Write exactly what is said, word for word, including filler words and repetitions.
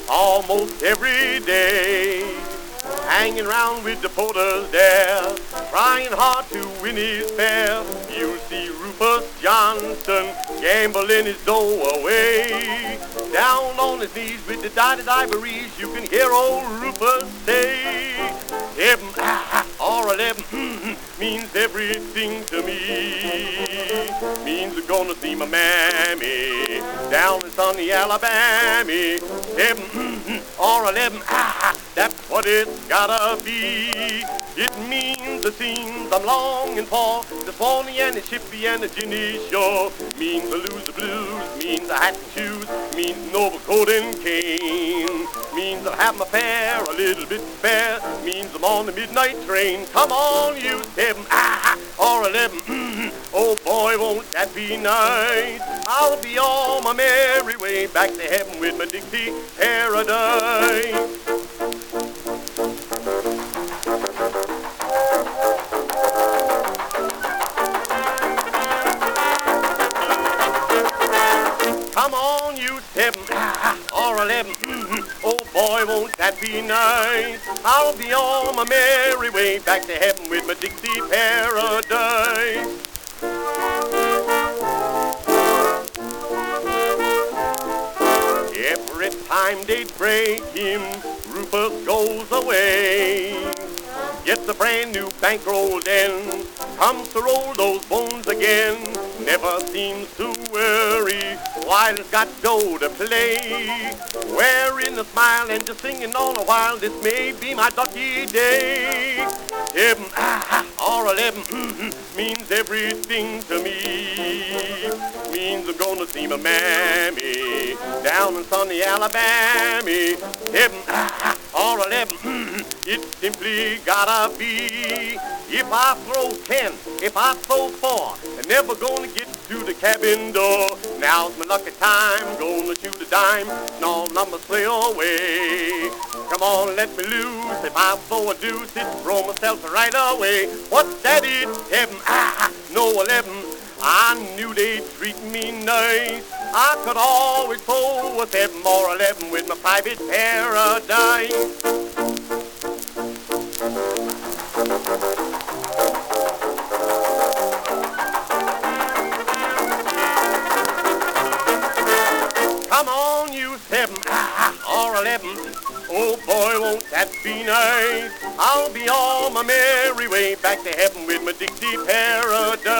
almost every day. Hanging around with the porters there, trying hard to win his fare. You see Rufus Johnson gambling his dough away. Down on his knees with the dotted ivories, you can hear old Rufus say, Heaven, ah, ah, or eleven, mm, means everything to me. Means I'm gonna see my mammy down in sunny Alabama. Heaven, mm, or eleven, ah, ah, that's what it's gotta be. It means the scenes I'm longing for, the Swanee and the Shippy and the Ginny Shore. Means the lose the blues, means the hat and shoes, means an overcoat and cane. Means I'll have my fare a little bit spare, means I'm on the midnight train. Come on, you seven, ah, or eleven, mm, oh boy, won't that be nice? I'll be on my merry way back to heaven with my Dixie Paradise. Come on, you seven, ah, or eleven, mm, oh boy, won't that be nice? I'll be on my merry way back to heaven with my Dixie Paradise. Every time they break him, Rufus goes away. Gets a brand new bankroll then, comes to roll those bones again. Never seems to worry while he's got dough to play. Wearing a smile and just singing all the while, this may be my lucky day. Seven, ah, ah, or eleven, mm, means everything to me. Means I'm gonna see my mammy down in sunny Alabama. Seven, ah, ah, or eleven, mm, it simply gotta be. If I throw ten, if I throw four, I'm never gonna get to the cabin door. Now's my lucky time, gonna shoot a dime, and all numbers play away. Come on, let me loose. If I throw a deuce, it throw myself right away. What's that? It seven, ah, no eleven. I knew they'd treat me nice. I could always pull a seven or eleven with my private paradise. Come on, you seven, ah, or eleven. Oh boy, won't that be nice? I'll be on my merry way back to heaven with my Dixie Paradise.